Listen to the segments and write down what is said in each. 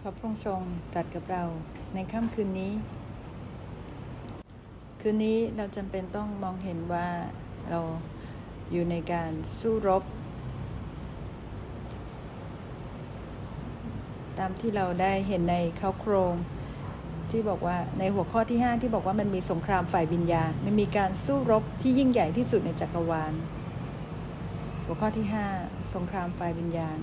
ขอพระองค์ทรงตรัสกับเราในค่ำคืนนี้เราจำเป็นต้องมองเห็นว่าเราอยู่ในการสู้รบตามที่เราได้เห็นในข้าวโครงที่บอกว่าในหัวข้อที่5ที่บอกว่ามันมีสงครามฝ่ายวิญญาณมันมีการสู้รบที่ยิ่งใหญ่ที่สุดในจักรวาลหัวข้อที่5สงครามฝ่ายวิญญาณ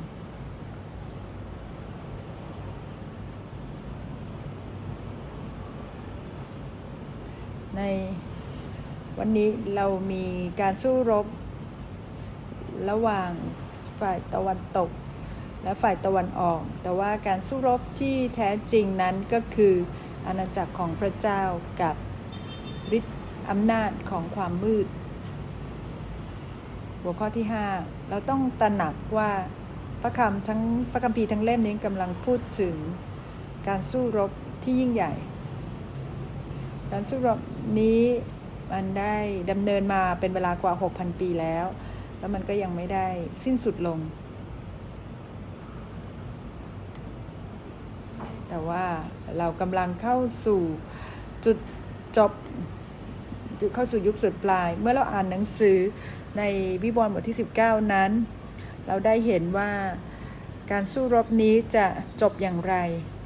ในวันนี้เรามีการสู้รบระหว่างฝ่ายตะวันตกและฝ่ายตะวันออกแต่ว่าการสู้รบที่แท้จริงนั้นก็คืออาณาจักรของพระเจ้ากับฤทธิ์อำนาจของความมืดหัวข้อที่5เราต้องตระหนักว่าพระคัมภีร์ทั้งเล่มนี้กำลังพูดถึงการสู้รบที่ยิ่งใหญ่การสู้รบนี้มันได้ดำเนินมาเป็นเวลากว่า 6,000 ปีแล้วมันก็ยังไม่ได้สิ้นสุดลงแต่ว่าเรากำลังเข้าสู่จุดจบเข้าสู่ยุคสุดปลายเมื่อเราอ่านหนังสือในวิวรณ์บทที่19นั้นเราได้เห็นว่าการสู้รบนี้จะจบอย่างไร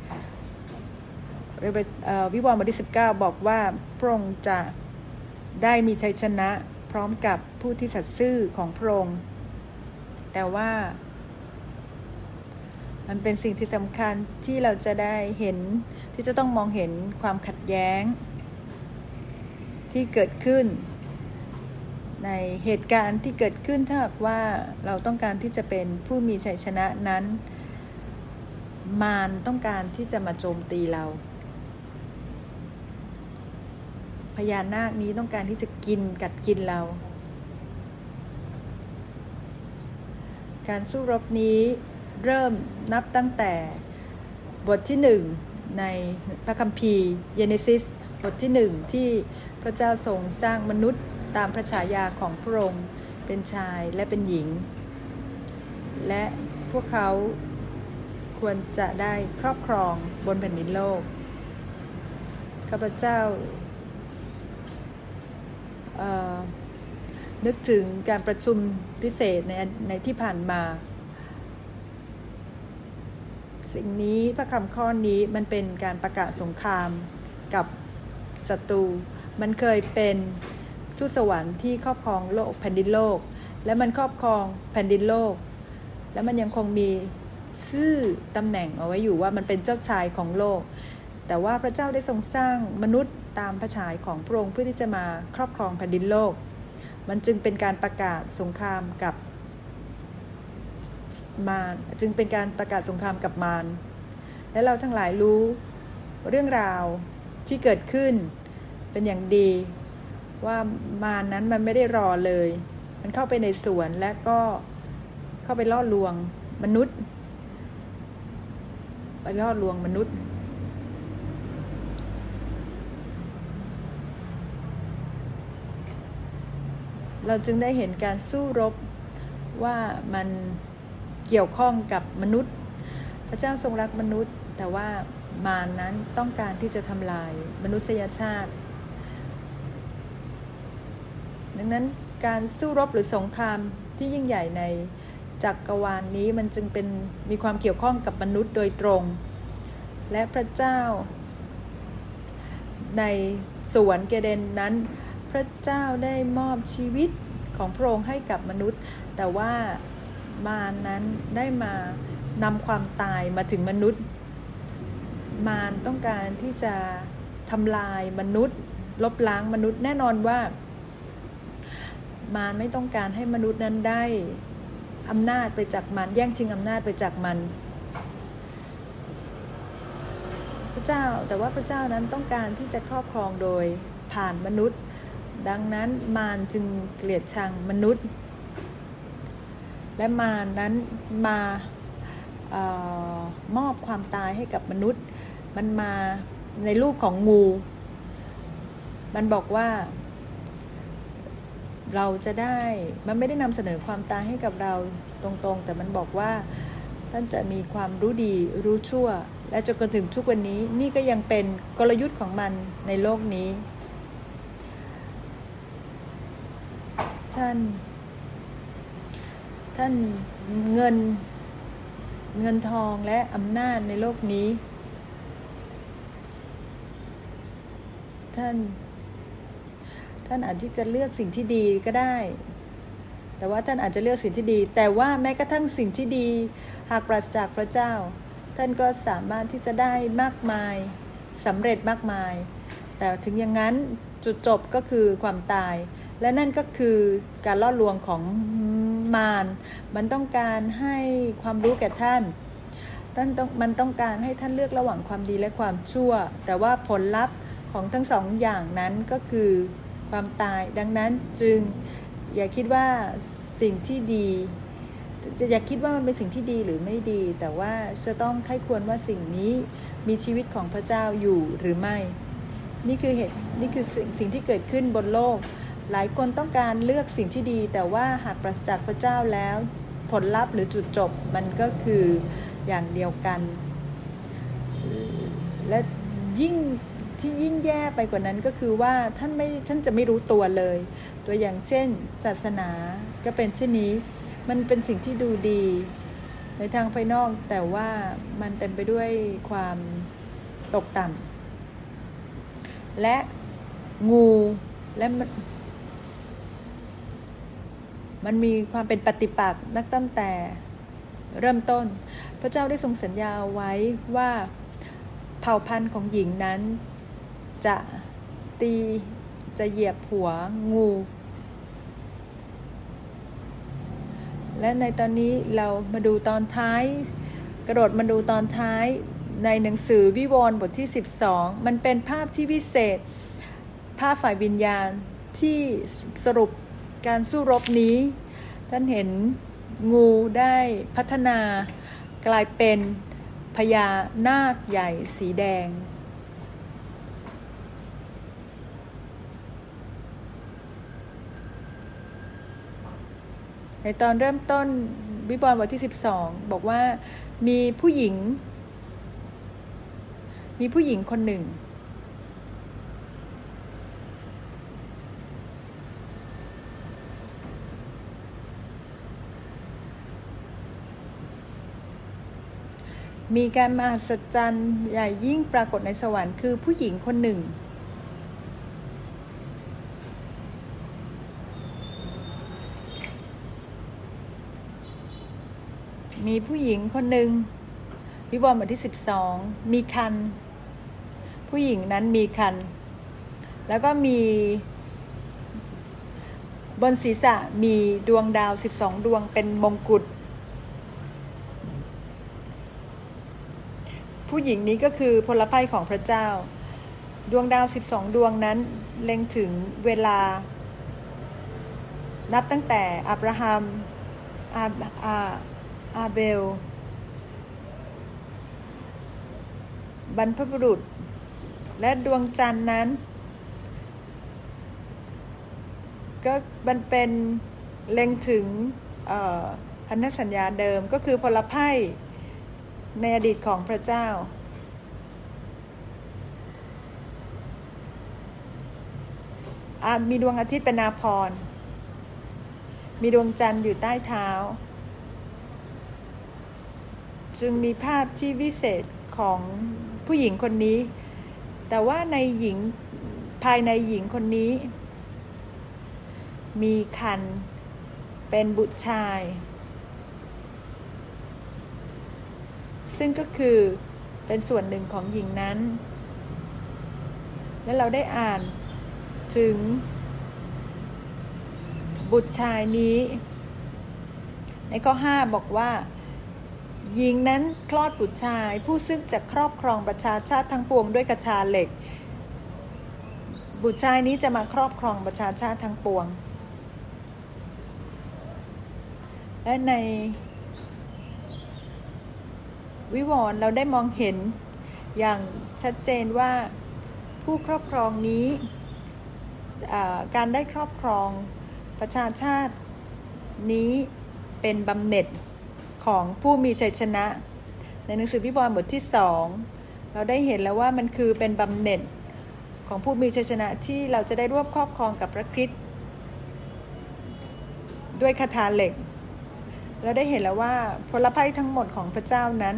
วิวรณ์บทที่19บอกว่าพระองค์จะได้มีชัยชนะพร้อมกับผู้ที่สัตย์ซื่อของพระองค์แต่ว่ามันเป็นสิ่งที่สำคัญที่เราจะได้เห็นที่จะต้องมองเห็นความขัดแย้งที่เกิดขึ้นในเหตุการณ์ที่เกิดขึ้นถ้าหากว่าเราต้องการที่จะเป็นผู้มีชัยชนะนั้นมารต้องการที่จะมาโจมตีเราพญานาคนี้ต้องการที่จะกัดกินเราการสู้รบนี้เริ่มนับตั้งแต่บทที่1ในพระคัมภีร์เยเนซิสบทที่1ที่พระเจ้าทรงสร้างมนุษย์ตามพระฉายาของพระองค์เป็นชายและเป็นหญิงและพวกเขาควรจะได้ครอบครองบนแผ่นดินโลกข้าพเจ้านึกถึงการประชุมพิเศษในที่ผ่านมาสิ่งนี้พระคำข้อนี้มันเป็นการประกาศสงครามกับศัตรูมันเคยเป็นทูตสวรรค์ที่ครอบครองโลกแผ่นดินโลกและมันครอบครองแผ่นดินโลกและมันยังคงมีชื่อตำแหน่งเอาไว้อยู่ว่ามันเป็นเจ้าชายของโลกแต่ว่าพระเจ้าได้ทรงสร้างมนุษย์ตามพระฉายของพระองค์เพื่อที่จะมาครอบครองแผ่นดินโลกมันจึงเป็นการประกาศสงครามกับมารจึงเป็นการประกาศสงครามกับมารและเราทั้งหลายรู้เรื่องราวที่เกิดขึ้นเป็นอย่างดีว่ามารนั้นมันไม่ได้รอเลยมันเข้าไปในสวนและก็เข้าไปล่อลวงมนุษย์เราจึงได้เห็นการสู้รบว่ามันเกี่ยวข้องกับมนุษย์พระเจ้าทรงรักมนุษย์แต่ว่ามารนั้นต้องการที่จะทำลายมนุษยชาติดังนั้นการสู้รบหรือสงครามที่ยิ่งใหญ่ในจักรวาลนี้มันจึงมีความเกี่ยวข้องกับมนุษย์โดยตรงและพระเจ้าในสวนเกเดนนั้นพระเจ้าได้มอบชีวิตของพระองค์ให้กับมนุษย์แต่ว่ามารนั้นได้มานำความตายมาถึงมนุษย์มารต้องการที่จะทำลายมนุษย์ลบล้างมนุษย์แน่นอนว่ามารไม่ต้องการให้มนุษย์นั้นได้อำนาจไปจากมันแย่งชิงอำนาจไปจากมันแต่ว่าพระเจ้านั้นต้องการที่จะครอบครองโดยผ่านมนุษย์ดังนั้นมารจึงเกลียดชังมนุษย์และมารนั้นมามอบความตายให้กับมนุษย์มันมาในรูปของงูมันบอกว่าเราจะได้มันไม่ได้นำเสนอความตายให้กับเราตรงๆแต่มันบอกว่าท่านจะมีความรู้ดีรู้ชั่วและจนถึงทุกวันนี้นี่ก็ยังเป็นกลยุทธ์ของมันในโลกนี้ท่านเงินทองและอำนาจในโลกนี้ท่านอาจที่จะเลือกสิ่งที่ดีก็ได้แต่ว่าท่านอาจจะเลือกสิ่งที่ดีแต่ว่าแม้กระทั่งสิ่งที่ดีหากปราศจากพระเจ้าท่านก็สามารถที่จะได้มากมายสำเร็จมากมายแต่ถึงอย่างนั้นจุดจบก็คือความตายและนั่นก็คือการล่อลวงของมารมันต้องการให้ความรู้แก่ท่านมันต้องการให้ท่านเลือกระหว่างความดีและความชั่วแต่ว่าผลลัพธ์ของทั้งสองอย่างนั้นก็คือความตายดังนั้นจึงอย่าคิดว่าสิ่งที่ดีอย่าคิดว่ามันเป็นสิ่งที่ดีหรือไม่ดีแต่ว่าจะต้องไข้ควรว่าสิ่งนี้มีชีวิตของพระเจ้าอยู่หรือไม่นี่คือสิ่งที่เกิดขึ้นบนโลกหลายคนต้องการเลือกสิ่งที่ดีแต่ว่าหากปราศจากพระเจ้าแล้วผลลัพธ์หรือจุดจบมันก็คืออย่างเดียวกันและยิ่งแย่ไปกว่านั้นก็คือว่าท่านจะไม่รู้ตัวเลยตัวอย่างเช่นศาสนาก็เป็นเช่นนี้มันเป็นสิ่งที่ดูดีในทางภายนอกแต่ว่ามันเต็มไปด้วยความตกต่ำและงูและมันมีความเป็นปฏิปักษ์ตั้งแต่เริ่มต้นพระเจ้าได้ทรงสัญญาไว้ว่าเผ่าพันธุ์ของหญิงนั้นจะเหยียบหัวงูและในตอนนี้เรามาดูตอนท้ายกระโดดมาดูตอนท้ายในหนังสือวิวรณ์บทที่12มันเป็นภาพที่วิเศษภาพฝ่ายวิญญาณที่สรุปการสู้รบนี้ท่านเห็นงูได้พัฒนากลายเป็นพญานาคใหญ่สีแดงในตอนเริ่มต้นวิวรณ์บทที่12บอกว่ามีผู้หญิงคนหนึ่งมีการมหัศจรรย์ใหญ่ยิ่งปรากฏในสวรรค์คือผู้หญิงคนหนึ่งมีผู้หญิงคนหนึ่งวิวรณ์บทที่12มีครรภ์ผู้หญิงนั้นมีครรภ์แล้วก็มีบนศีรษะมีดวงดาว12ดวงเป็นมงกุฎผู้หญิงนี้ก็คือพลภัยของพระเจ้าดวงดาว12ดวงนั้นเล็งถึงเวลานับตั้งแต่อับราฮัมอาเบลบรรพบุรุษและดวงจันทร์นั้นก็มันเป็นเล็งถึงพันธสัญญาเดิมก็คือพลภัยในอดีตของพระเจ้ามีดวงอาทิตย์เป็นนาพรมีดวงจันทร์อยู่ใต้เท้าจึงมีภาพที่วิเศษของผู้หญิงคนนี้แต่ว่าภายในหญิงคนนี้มีครรภ์เป็นบุตรชายซึ่งก็คือเป็นส่วนหนึ่งของหญิงนั้นและเราได้อ่านถึงบุตรชายนี้ในข้อ5บอกว่าหญิงนั้นคลอดบุตรชายผู้ซึ่งจะครอบครองประชาชาติทั้งปวงด้วยกระชาเหล็กบุตรชายนี้จะมาครอบครองประชาชาติทั้งปวงและในวิวรณ์เราได้มองเห็นอย่างชัดเจนว่าผู้ครอบครองนี้การได้ครอบครองประชาชาตินี้เป็นบำเหน็จของผู้มีชัยชนะในหนังสือพิบอลบทที่2เราได้เห็นแล้วว่ามันคือเป็นบำเหน็จของผู้มีชัยชนะที่เราจะได้ร่วมครอบครองกับพระคริสต์ด้วยคาถาเหล็กเราได้เห็นแล้วว่าผลภัยทั้งหมดของพระเจ้านั้น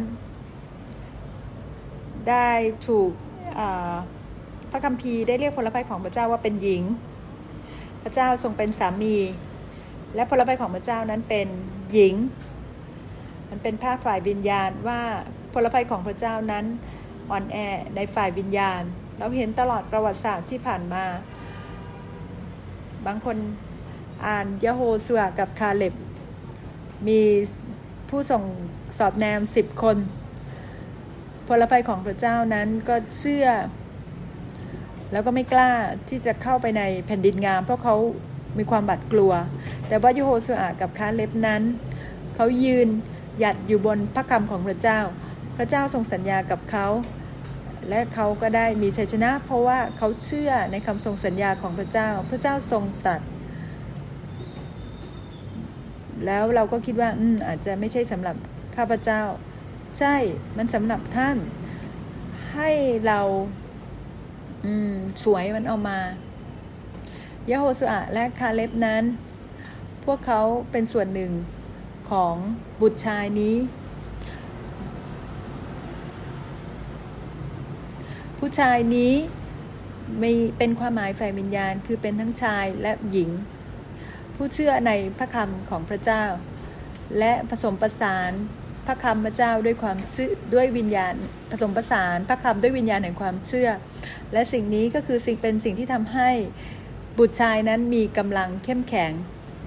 ได้ถูกพระคัมภีร์ได้เรียกผลภัยของพระเจ้าว่าเป็นหญิงพระเจ้าทรงเป็นสามีและผลภัยของพระเจ้านั้นเป็นหญิงมันเป็นภาคฝ่ายวิญญาณว่าผลภัยของพระเจ้านั้นอ่อนแอในฝ่ายวิญญาณเราเห็นตลอดประวัติศาสตร์ที่ผ่านมาบางคนอ่านยะโฮชัวกับคาเลบมีผู้ส่งสอดแนม10 คนพลภัยของพระเจ้านั้นก็เชื่อแล้วก็ไม่กล้าที่จะเข้าไปในแผ่นดินงามเพราะเขามีความหวาดกลัวแต่ว่ายะโฮชัวกับคาเลบนั้นเขายืนหยัดอยู่บนพระคำของพระเจ้าพระเจ้าทรงสัญญากับเขาและเขาก็ได้มีชัยชนะเพราะว่าเขาเชื่อในคำทรงสัญญาของพระเจ้าพระเจ้าทรงตรัสแล้วเราก็คิดว่าอาจจะไม่ใช่สำหรับข้าพเจ้าใช่มันสำหรับท่านให้เราฉวยมันออกมายะโฮชัวและคาเลบนั้นพวกเขาเป็นส่วนหนึ่งของบุตรชายนี้ผู้ชายนี้มีเป็นความหมายฝ่ายวิญญาณคือเป็นทั้งชายและหญิงผู้เชื่อในพระคำของพระเจ้าและผสมผสานพระคำพระเจ้าด้วยความเชื่อด้วยวิญญาณผสมผสานพระคำด้วยวิญญาณแห่งความเชื่อและสิ่งนี้ก็คือเป็นสิ่งที่ทำให้บุตรชายนั้นมีกำลังเข้มแข็ง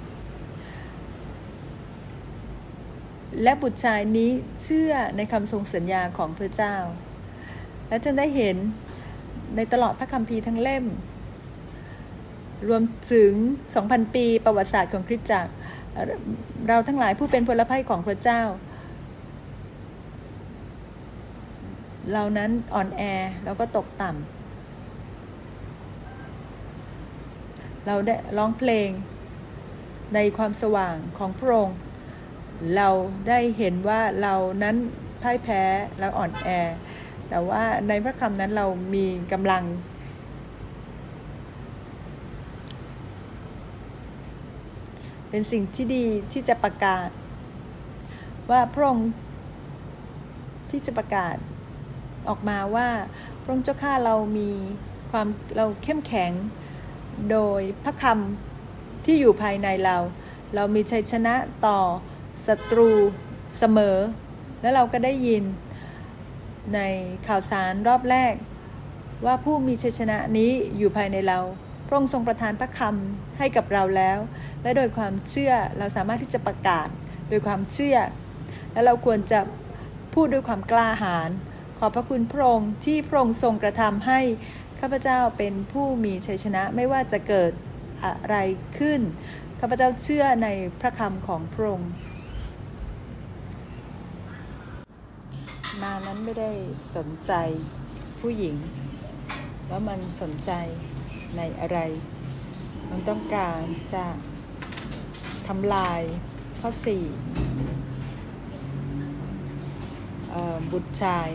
และบุตรชายนี้เชื่อในคำทรงสัญญาของพระเจ้าและจะได้เห็นในตลอดพระคัมภีร์ทั้งเล่มรวมถึง 2,000 ปีประวัติศาสตร์ของคริสตจักรเราทั้งหลายผู้เป็นพลภัยของพระเจ้าเรานั้นอ่อนแอแล้วก็ตกต่ำเราได้ร้องเพลงในความสว่างของพระองค์เราได้เห็นว่าเรานั้นพ่ายแพ้และอ่อนแอแต่ว่าในพระคำนั้นเรามีกำลังเป็นสิ่งที่ดีที่จะประกาศว่าพระองค์ที่จะประกาศออกมาว่าพระองค์เจ้าข้าเรามีความเราเข้มแข็งโดยพระคำที่อยู่ภายในเรามีชัยชนะต่อศัตรูเสมอและเราก็ได้ยินในข่าวสารรอบแรกว่าผู้มีชัยชนะนี้อยู่ภายในเราพระองค์ทรงประทานพระคำให้กับเราแล้วและโดยความเชื่อเราสามารถที่จะประกาศโดยความเชื่อและเราควรจะพูดด้วยความกล้าหาญขอบพระคุณพระองค์ที่พระองค์ทรงกระทำให้ข้าพเจ้าเป็นผู้มีชัยชนะไม่ว่าจะเกิดอะไรขึ้นข้าพเจ้าเชื่อในพระคำของพระองค์นานั้นไม่ได้สนใจผู้หญิงแล้วมันสนใจในอะไรมันต้องการจะทำลายข้อ4บุตรชาย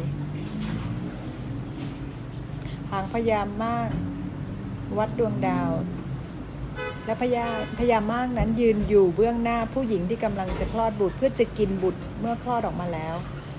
หางพญามากวัดดวงดาวและพญามากนั้นยืนอยู่เบื้องหน้าผู้หญิงที่กำลังจะคลอดบุตรเพื่อจะกินบุตรเมื่อคลอดออกมาแล้ว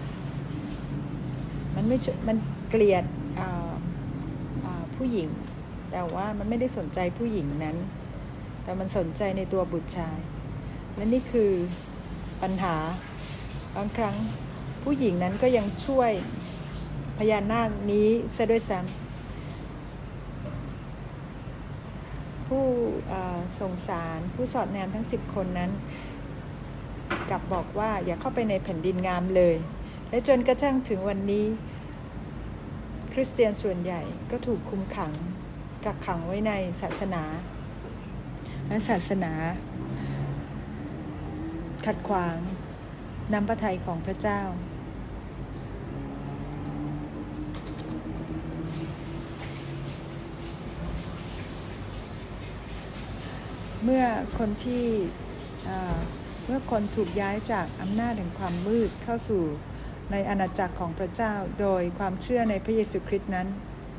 มันเกลียดผู้หญิงแต่ว่ามันไม่ได้สนใจผู้หญิงนั้นแต่มันสนใจในตัวบุตรชายและนี่คือปัญหาบางครั้งผู้หญิงนั้นก็ยังช่วยพญานาคนี้ซะด้วยซ้ำผู้ส่งสารผู้สอดแนมทั้ง10 คนนั้นกลับบอกว่าอย่าเข้าไปในแผ่นดินงามเลยและจนกระทั่งถึงวันนี้คริสเตียนส่วนใหญ่ก็ถูกคุมขังกักขังไว้ในศาสนาและศาสนาขัดขวางน้ำพระทัยของพระเจ้าเมื่อคนถูกย้ายจากอำนาจแห่งความมืดเข้าสู่ในอาณาจักรของพระเจ้าโดยความเชื่อในพระเยซูคริสต์นั้น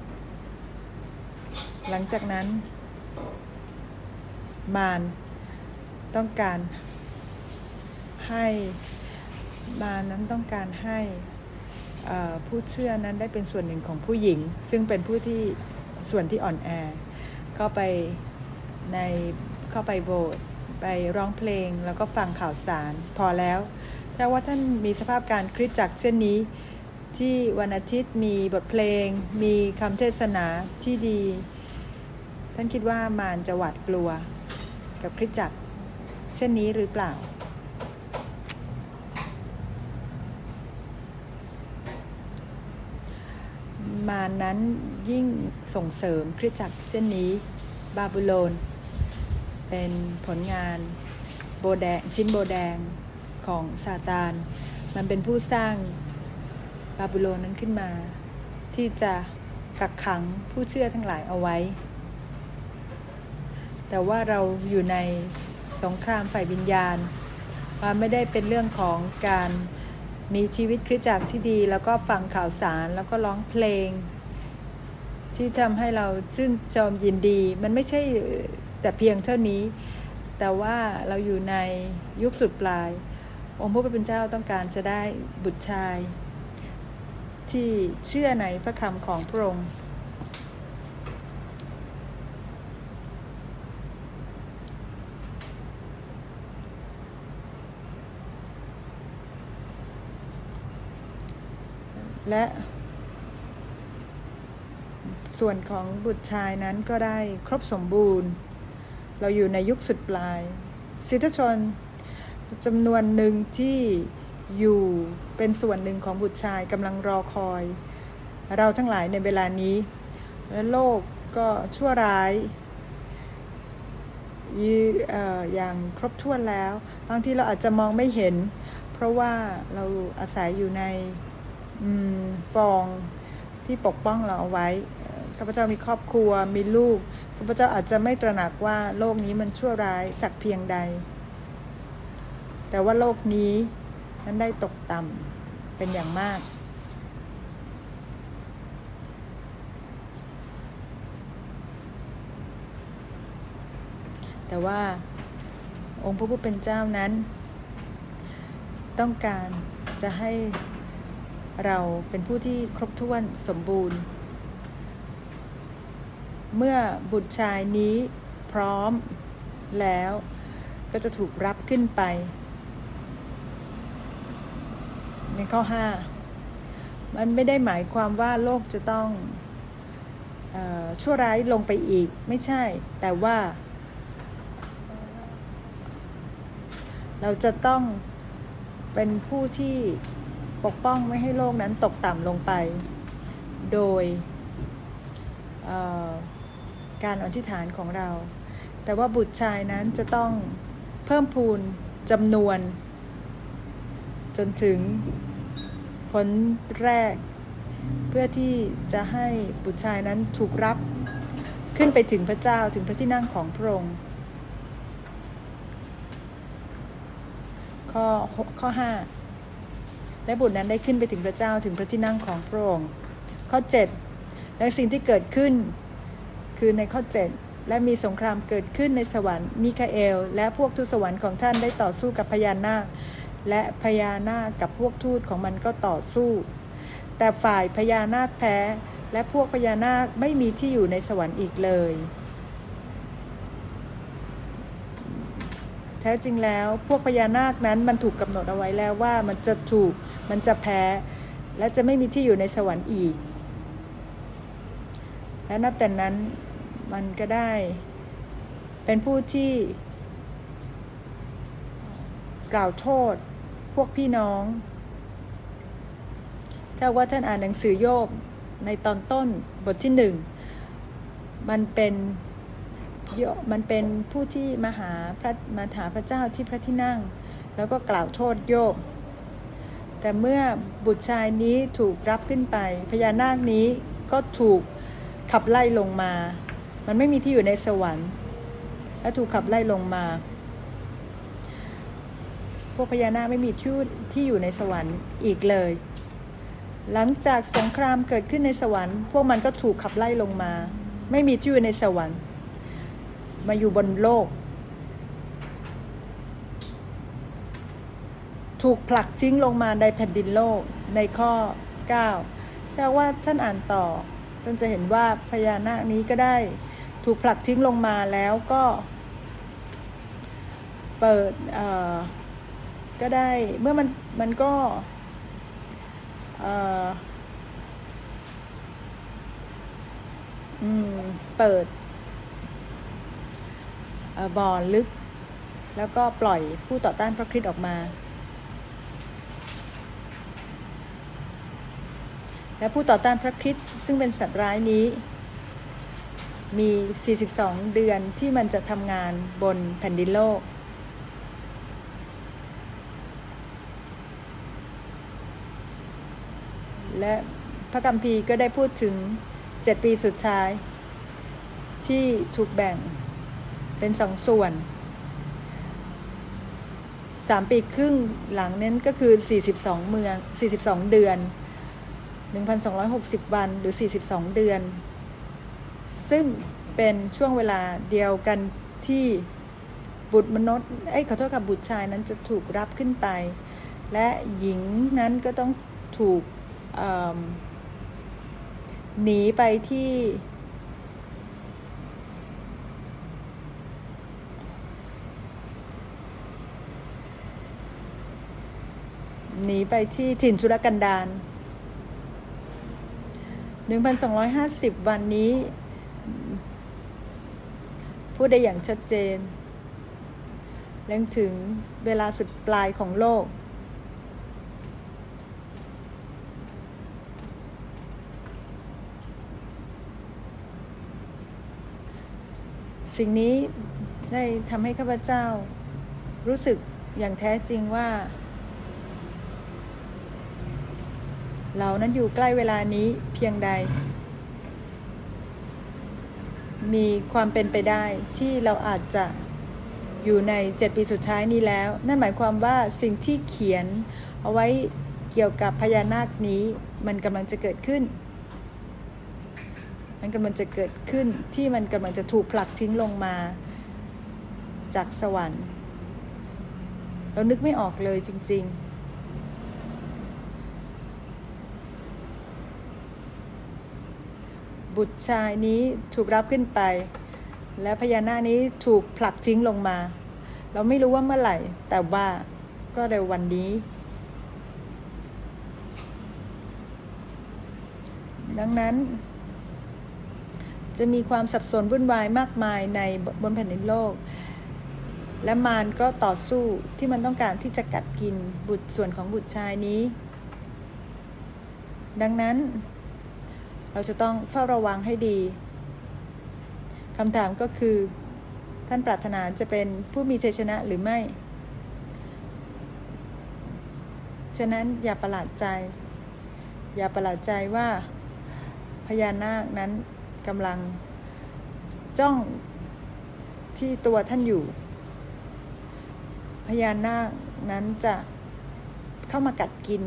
หลังจากนั้นมารต้องการให้ผู้เชื่อนั้นได้เป็นส่วนหนึ่งของผู้หญิงซึ่งเป็นผู้ที่ส่วนที่อ่อนแอเข้าไปโบสถ์ไปร้องเพลงแล้วก็ฟังข่าวสารพอแล้วถ้าว่าท่านมีสภาพการคริสตจักรเช่นนี้ที่วันอาทิตย์มีบทเพลงมีคำเทศนาที่ดีท่านคิดว่ามารจะหวาดกลัวกับคริสตจักรเช่นนี้หรือเปล่ามารนั้นยิ่งส่งเสริมคริสตจักรเช่นนี้บาบิโลนเป็นผลงานชิ้นโบแดงของซาตานมันเป็นผู้สร้างบาบิโลนนั้นขึ้นมาที่จะกักขังผู้เชื่อทั้งหลายเอาไว้แต่ว่าเราอยู่ในสงครามฝ่ายวิญญาณว่าไม่ได้เป็นเรื่องของการมีชีวิตคริสตจักรที่ดีแล้วก็ฟังข่าวสารแล้วก็ร้องเพลงที่ทำให้เราชื่นชมยินดีมันไม่ใช่แต่เพียงเท่านี้แต่ว่าเราอยู่ในยุคสุดปลายองค์พระผู้เป็นเจ้าต้องการจะได้บุตรชายที่เชื่อในพระคำของพระองค์และส่วนของบุตรชายนั้นก็ได้ครบสมบูรณ์เราอยู่ในยุคสุดปลายศิษยชนจำนวนหนึ่งที่อยู่เป็นส่วนหนึ่งของบุตรชายกำลังรอคอยเราทั้งหลายในเวลานี้และโลกก็ชั่วร้ายอย่างครบถ้วนแล้วบางทีเราอาจจะมองไม่เห็นเพราะว่าเราอาศัยอยู่ในฟองที่ปกป้องเราเอาไว้ข้าพเจ้ามีครอบครัวมีลูกข้าพเจ้าอาจจะไม่ตระหนักว่าโลกนี้มันชั่วร้ายสักเพียงใดแต่ว่าโลกนี้นั้นได้ตกต่ำเป็นอย่างมากแต่ว่าองค์พระผู้เป็นเจ้านั้นต้องการจะให้เราเป็นผู้ที่ครบถ้วนสมบูรณ์เมื่อบุตรชายนี้พร้อมแล้วก็จะถูกรับขึ้นไปในข้อ5มันไม่ได้หมายความว่าโลกจะต้องชั่วร้ายลงไปอีกไม่ใช่แต่ว่าเราจะต้องเป็นผู้ที่ปกป้องไม่ให้โลกนั้นตกต่ำลงไปโดยการอธิษฐานของเราแต่ว่าบุตรชายนั้นจะต้องเพิ่มพูนจำนวนจนถึงผลแรกเพื่อที่จะให้บุตรชายนั้นถูกรับขึ้นไปถึงพระเจ้าถึงพระที่นั่งของพระองค์ข้อ5และบุตรนั้นได้ขึ้นไปถึงพระเจ้าถึงพระที่นั่งของพระองค์ข้อ7และสิ่งที่เกิดขึ้นคือในข้อ7และมีสงครามเกิดขึ้นในสวรรค์มิคาเอลและพวกทูตสวรรค์ของท่านได้ต่อสู้กับพญานาคและพญานาคกับพวกทูตของมันก็ต่อสู้แต่ฝ่ายพญานาคแพ้และพวกพญานาคไม่มีที่อยู่ในสวรรค์อีกเลยแท้จริงแล้วพวกพญานาคนั้นมันถูกกำหนดเอาไว้แล้วว่ามันจะแพ้และจะไม่มีที่อยู่ในสวรรค์อีกและนับแต่นั้นมันก็ได้เป็นผู้ที่กล่าวโทษพวกพี่น้องถ้าว่าท่านอ่านหนังสือโยบในตอนต้นบทที่1มันเป็นผู้ที่มาหาพระเจ้าที่พระที่นั่งแล้วก็กล่าวโทษโยบแต่เมื่อบุตรชายนี้ถูกรับขึ้นไปพญานาคนี้ก็ถูกขับไล่ลงมามันไม่มีที่อยู่ในสวรรค์และถูกขับไล่ลงมาพวกพญานาคไม่มีที่อยู่ในสวรรค์อีกเลยหลังจากสงครามเกิดขึ้นในสวรรค์พวกมันก็ถูกขับไล่ลงมาไม่มีที่อยู่ในสวรรค์มาอยู่บนโลกถูกผลักทิ้งลงมาในแผ่นดินโลกในข้อ9ถ้าว่าท่านอ่านต่อท่านจะเห็นว่าพญานาคนี้ก็ได้ถูกผลักทิ้งลงมาแล้วก็เปิดก็ได้เมื่อมันก็เปิดบ่อลึกแล้วก็ปล่อยผู้ต่อต้านพระคริสต์ออกมาและผู้ต่อต้านพระคริสต์ซึ่งเป็นสัตว์ร้ายนี้มี42เดือนที่มันจะทำงานบนแผ่นดินโลกและพระคัมภีร์ก็ได้พูดถึง7ปีสุดท้ายที่ถูกแบ่งเป็น2ส่วน3ปีครึ่งหลังนั้นก็คือ42เดือน 1,260 วันหรือ42เดือนซึ่งเป็นช่วงเวลาเดียวกันที่บุตรมนุษย์ขอโทษค่ะบุตรชายนั้นจะถูกรับขึ้นไปและหญิงนั้นก็ต้องถูกหนีไปที่ถิ่นทุรกันดาร 1,250 วันนี้พูดได้อย่างชัดเจนเรื่องถึงเวลาสุดปลายของโลกสิ่งนี้ได้ทำให้ข้าพเจ้ารู้สึกอย่างแท้จริงว่าเรานั้นอยู่ใกล้เวลานี้เพียงใดมีความเป็นไปได้ที่เราอาจจะอยู่ใน7ปีสุดท้ายนี้แล้วนั่นหมายความว่าสิ่งที่เขียนเอาไว้เกี่ยวกับพญานาคนี้มันกำลังจะเกิดขึ้นที่มันกำลังจะถูกผลักทิ้งลงมาจากสวรรค์เรานึกไม่ออกเลยจริงๆบุตรชายนี้ถูกรับขึ้นไปและพญานาคนี้ถูกผลักทิ้งลงมาเราไม่รู้ว่าเมื่อไหร่แต่ว่าก็ในวันนี้ดังนั้นจะมีความสับสนวุ่นวายมากมายในบนแผ่นดินโลกและมารก็ต่อสู้ที่มันต้องการที่จะกัดกินส่วนของบุตรชายนี้ดังนั้นเราจะต้องเฝ้าระวังให้ดีคำถามก็คือท่านปรารถนาจะเป็นผู้มีชัยชนะหรือไม่ฉะนั้นอย่าประหลาดใจว่าพญานาคนั้นกำลังจ้องที่ตัวท่านอยู่พญานาคนั้นจะเข้ามากัดกิน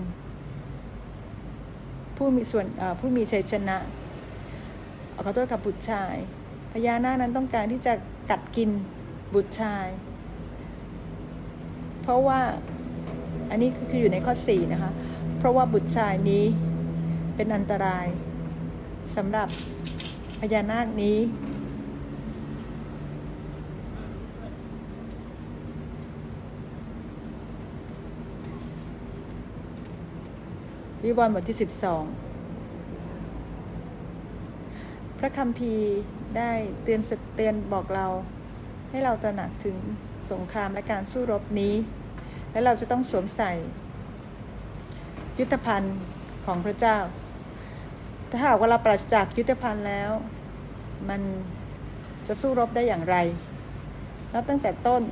ผู้มีชัยชนะขอโทษกับบุตรชายพญานาคนั้นต้องการที่จะกัดกินบุตรชายเพราะว่าอันนี้คืออยู่ในข้อ4นะคะเพราะว่าบุตรชายนี้เป็นอันตรายสำหรับพญานาคนี้วิวรณ์บทที่12พระคัมภีร์ได้เตือนบอกเราให้เราตระหนักถึงสงครามและการสู้รบนี้และเราจะต้องสวมใส่ยุทธภัณฑ์ของพระเจ้าถ้าหากว่าเราปราศจากยุทธภัณฑ์แล้วมันจะสู้รบได้อย่างไรนับตั้งแต่ต้น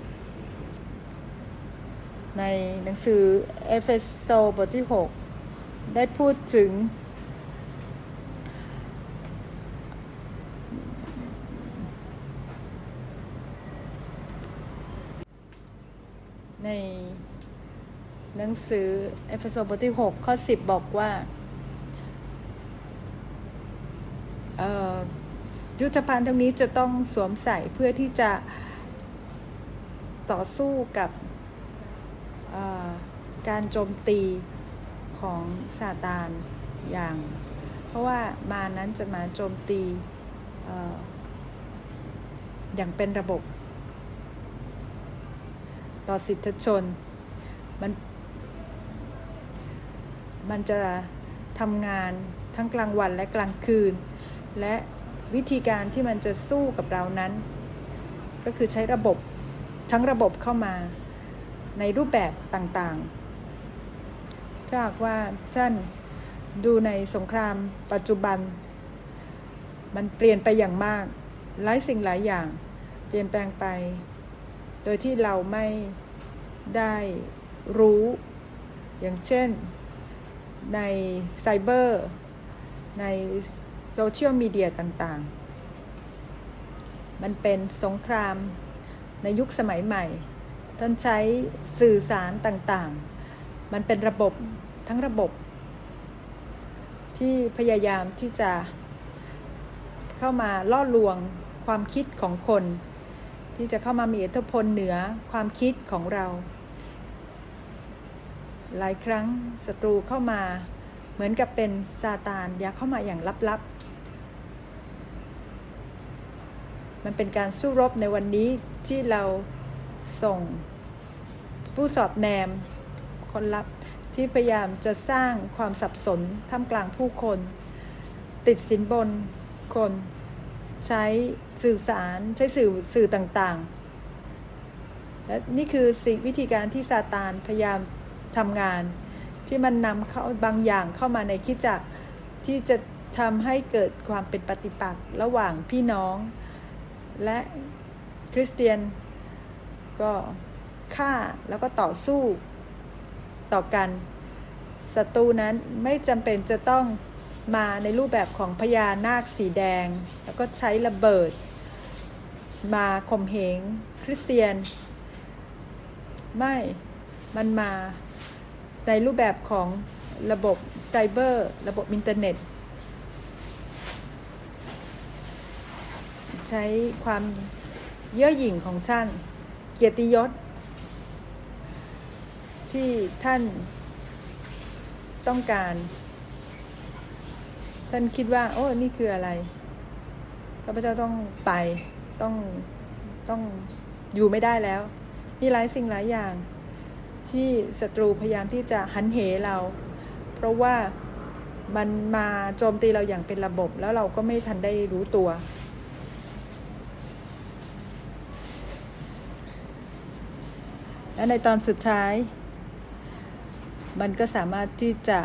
ในหนังสือเอเฟโซบทที่6ได้พูดถึงในหนังสือเอเฟโซบทที่6ข้อ10บอกว่ายุทธภัณฑ์ตรงนี้จะต้องสวมใส่เพื่อที่จะต่อสู้กับการโจมตีของซาตานอย่างเพราะว่ามานั้นจะมาโจมตีอย่างเป็นระบบต่อสิทธิชนมันจะทำงานทั้งกลางวันและกลางคืนและวิธีการที่มันจะสู้กับเรานั้นก็คือใช้ระบบทั้งระบบเข้ามาในรูปแบบต่างๆถ้าหากว่าท่านดูในสงครามปัจจุบันมันเปลี่ยนไปอย่างมากหลายสิ่งหลายอย่างเปลี่ยนแปลงไปโดยที่เราไม่ได้รู้อย่างเช่นในไซเบอร์ในโซเชียลมีเดียต่างๆมันเป็นสงครามในยุคสมัยใหม่ท่านใช้สื่อสารต่างๆมันเป็นระบบทั้งระบบที่พยายามที่จะเข้ามาล่อลวงความคิดของคนที่จะเข้ามามีอิทธิพลเหนือความคิดของเราหลายครั้งศัตรูเข้ามาเหมือนกับเป็นซาตานอยากเข้ามาอย่างลับๆมันเป็นการสู้รบในวันนี้ที่เราส่งผู้สอดแนมคนลับที่พยายามจะสร้างความสับสนท่ามกลางผู้คนติดสินบนคนใช้สื่อสารใช้สื่อต่างๆและนี่คือวิธีการที่ซาตานพยายามทำงานที่มันนำเข้าบางอย่างเข้ามาในคริสตจักรที่จะทำให้เกิดความเป็นปฏิปักษ์ระหว่างพี่น้องและคริสเตียนก็ฆ่าแล้วก็ต่อสู้ต่อกันศัตรูนั้นไม่จำเป็นจะต้องมาในรูปแบบของพญานาคสีแดงแล้วก็ใช้ระเบิดมาข่มเหงคริสเตียนไม่มันมาในรูปแบบของระบบไซเบอร์ระบบอินเทอร์เน็ตใช้ความเย่อหยิ่งของท่านเกียรติยศที่ท่านต้องการท่านคิดว่าโอ้นี่คืออะไรข้าพเจ้าต้องไปต้องอยู่ไม่ได้แล้วมีหลายสิ่งหลายอย่างที่ศัตรูพยายามที่จะหันเหเราเพราะว่ามันมาโจมตีเราอย่างเป็นระบบแล้วเราก็ไม่ทันได้รู้ตัวและในตอนสุดท้ายมันก็สามารถที่จะ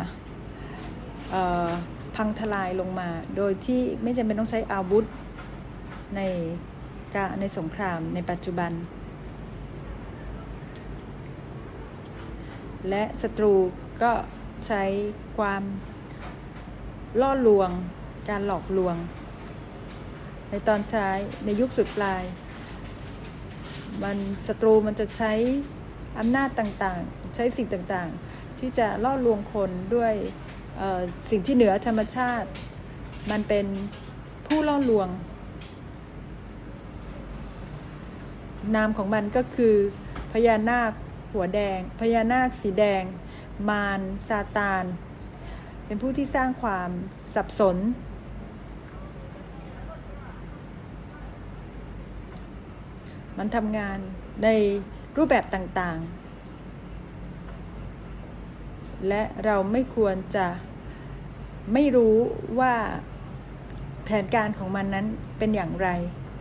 พังทลายลงมาโดยที่ไม่จำเป็นต้องใช้อาวุธในสงครามในปัจจุบันและศัตรูก็ใช้ความล่อลวงการหลอกลวงในตอนท้ายในยุคสุดปลายศัตรูมันจะใช้อำนาจต่างๆใช้สิ่งต่างๆที่จะล่อลวงคนด้วยสิ่งที่เหนือธรรมชาติมันเป็นผู้ล่อลวงนามของมันก็คือพญานาคหัวแดงพญานาคสีแดงมารซาตานเป็นผู้ที่สร้างความสับสนมันทำงานในรูปแบบต่างๆและเราไม่ควรจะไม่รู้ว่าแผนการของมันนั้นเป็นอย่างไร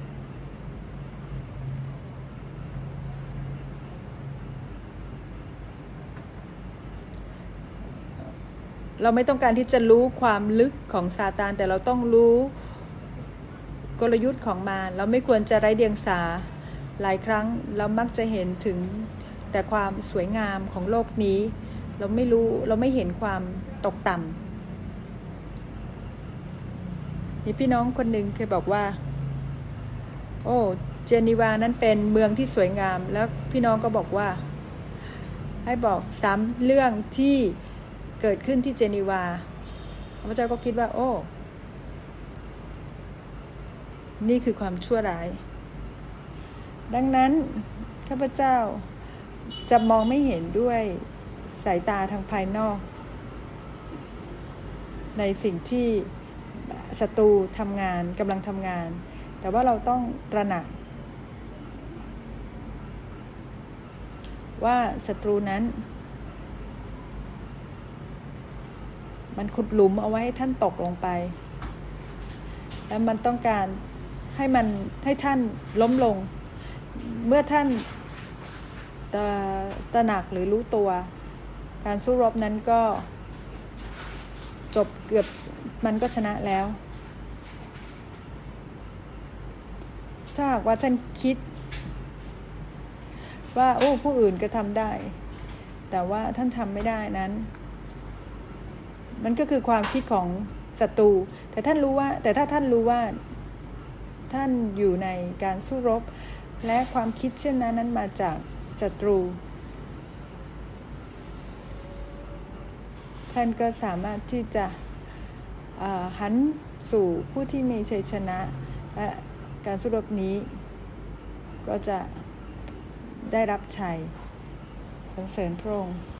เราไม่ต้องการที่จะรู้ความลึกของซาตานแต่เราต้องรู้กลยุทธ์ของมันเราไม่ควรจะไร้เดียงสาหลายครั้งเรามักจะเห็นถึงแต่ความสวยงามของโลกนี้เราไม่เห็นความตกต่ำมีพี่น้องคนหนึ่งเคยบอกว่าโอ้เจนีวานั้นเป็นเมืองที่สวยงามแล้วพี่น้องก็บอกว่าให้บอก3เรื่องที่เกิดขึ้นที่เจนีวาพระเจ้าก็คิดว่าโอ้นี่คือความชั่วร้ายดังนั้นข้าพเจ้าจะมองไม่เห็นด้วยสายตาทางภายนอกในสิ่งที่ศัตรูทำงานกำลังทำงานแต่ว่าเราต้องตระหนักว่าศัตรูนั้นมันขุดหลุมเอาไว้ให้ท่านตกลงไปแล้วมันต้องการให้ท่านล้มลงเมื่อท่านตระหนักหรือรู้ตัวการสู้รบนั้นก็จบเกือบมันก็ชนะแล้วถ้าหากว่าท่านคิดว่าผู้อื่นก็ทำได้แต่ว่าท่านทำไม่ได้นั้นมันก็คือความคิดของศัตรูแต่ถ้าท่านรู้ว่าท่านอยู่ในการสู้รบและความคิดเช่นนั้นมาจากศัตรูท่านก็สามารถที่จะหันสู่ผู้ที่มีชัยชนะและการสู้รบนี้ก็จะได้รับชัยสรรเสริญพระองค์